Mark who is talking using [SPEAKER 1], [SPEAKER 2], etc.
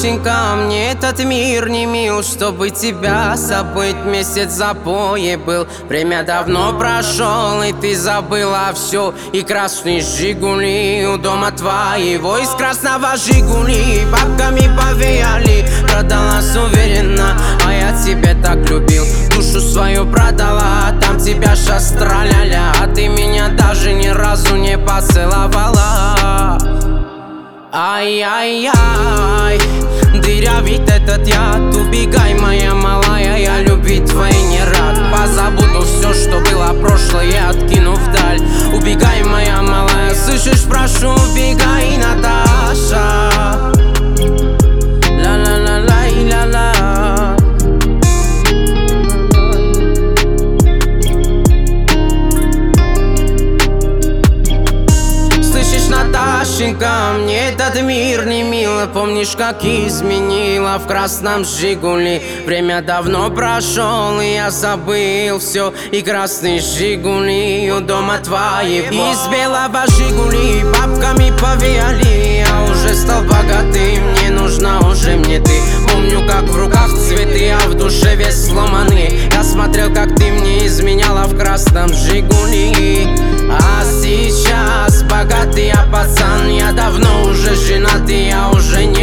[SPEAKER 1] Наташенька, мне этот мир не мил, чтобы тебя забыть. Месяц в запое был, время давно прошел, и ты забыла все. И красные Жигули у дома твоего, из красного Жигули бабками повеяли. Продалась уверенно, а я тебя так любил, душу свою продала, там тебя щас траля-ля, а ты меня даже ни разу не поцеловала. Ай-яй-яй, дырявит этот яд. Убегай, моя малая, я любви твоей не рад. Позабуду все, что было прошлое, откину вдаль. Убегай, моя малая, слышишь, прошу, убегай, Наташа. Ла-ла-ла-ла-ла-ла. Наташенька, мне этот мир не мило. Помнишь, как изменила в красном Жигули? Время давно прошел, и я забыл все. И красные Жигули у дома твоего, из белого Жигули бабками повеяли. Я уже стал богатым, не нужна уже мне ты. Помню, как в руках цветы, а в душе весь сломанный. Я смотрел, как ты мне изменяла в красном Жигули. А сейчас богатый я пацан, я давно уже женат, и я уже не